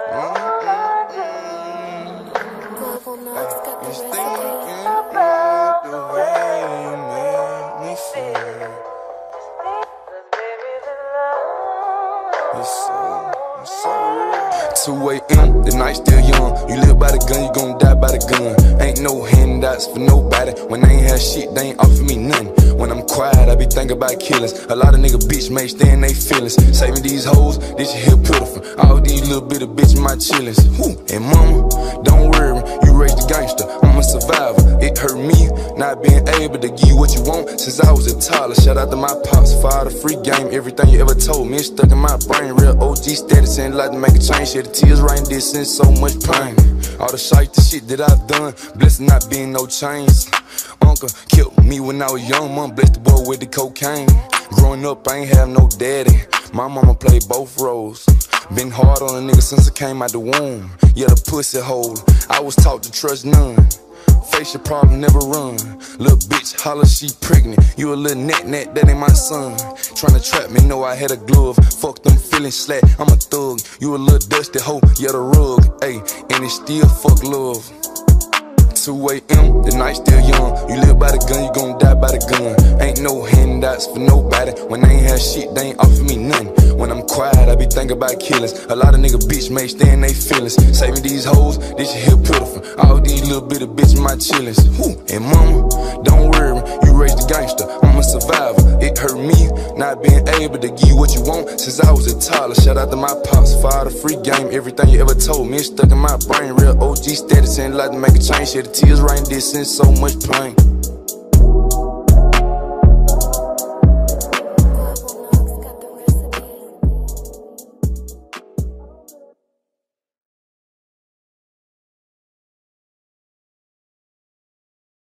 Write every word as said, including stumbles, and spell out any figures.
Just thinking about the way you make me feel. It's so, it's so real. two A M, the night still young. You live by the gun, you gon' die by the gun. Ain't no handouts for nobody. When they ain't have shit, they ain't offer me nothing. When I'm quiet, I be thinking about killers. A lot of nigga bitch may stay in they feelings. Saving these hoes, this shit here pitiful. All these little bit of bitch my chillings. Whoo. And mama, don't worry, you raised a gangster. I'm a survivor. It hurt me not being able to give you what you want since I was a toddler. Shout out to my pops, for all the free game. Everything you ever told me is stuck in my brain. Real O G status ain't like to make a change. Shed the tears right in this and so much pain. All the shite, the shit that I've done, blessed not being no chains. Uncle killed me when I was young, mom blessed the boy with the cocaine. Growing up, I ain't have no daddy. My mama played both roles. Been hard on a nigga since I came out the womb. Yeah, the pussy hole. I was taught to trust none. Face your problem, never run. Little bitch holler she pregnant. You a little net net, that ain't my son. Tryna trap me, know I had a glove. Fuck them feelings slack, I'm a thug. You a little dusty hoe, yeah the rug. Ayy, and it still fuck love. two A M, the night still young. You live by the gun, you gon' die by the gun. Ain't no handouts for nobody. When they ain't have shit, they ain't offer me nothing. When I'm quiet, I be thinking about killers. A lot of nigga bitch may stay in they feelings. Saving these hoes, this shit here pitiful. All these little bit of bitch my chillings. Whoo. And mama, don't worry, you raised a gangster. I'm a survivor. It hurt me not being able to give you what you want since I was a toddler. Shout out to my pops, for all the free game. Everything you ever told me is stuck in my brain. Real O G status ain't like to make a change. Shed the tears right in this and so much pain.